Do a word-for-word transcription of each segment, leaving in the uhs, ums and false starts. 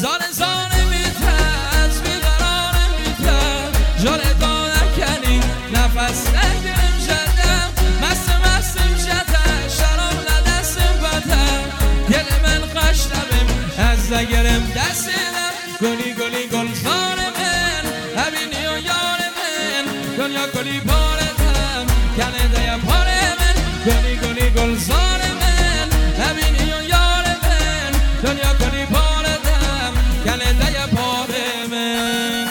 زار زار میته از بیقرار میته جاره دانه کنی نفس نگیرم شدم مست مستم شده شراب ندستم بده دل من خشتبم از دگرم دستم گلی گلی گل زار من هبینی و یار من دنیا گلی بارتم کنه دیا پار من گلی گلی گل زار من هبینی و یار من دنیا گلی بارتم کنه دیا پار من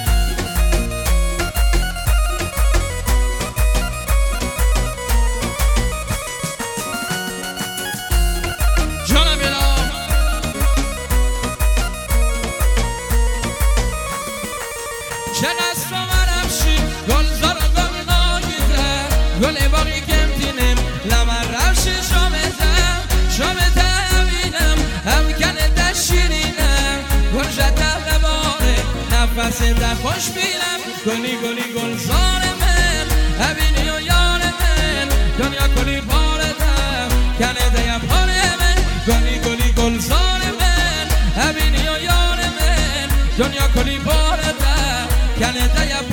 جانم بینا چقدر سوارم شی گل زار و گل ناگیده گل باقی کمتینم لمن رفشی شامتم شامتم بینم هم کنه ده شیرینم گل جده غباره نفس ده خوش بینم گلی گلی گل زار من هبینی و یار من دنیا گلی باردم کنه ده پار من گلی گلی گل زار من هبینی و یار من دنیا گلی باردم کنه ده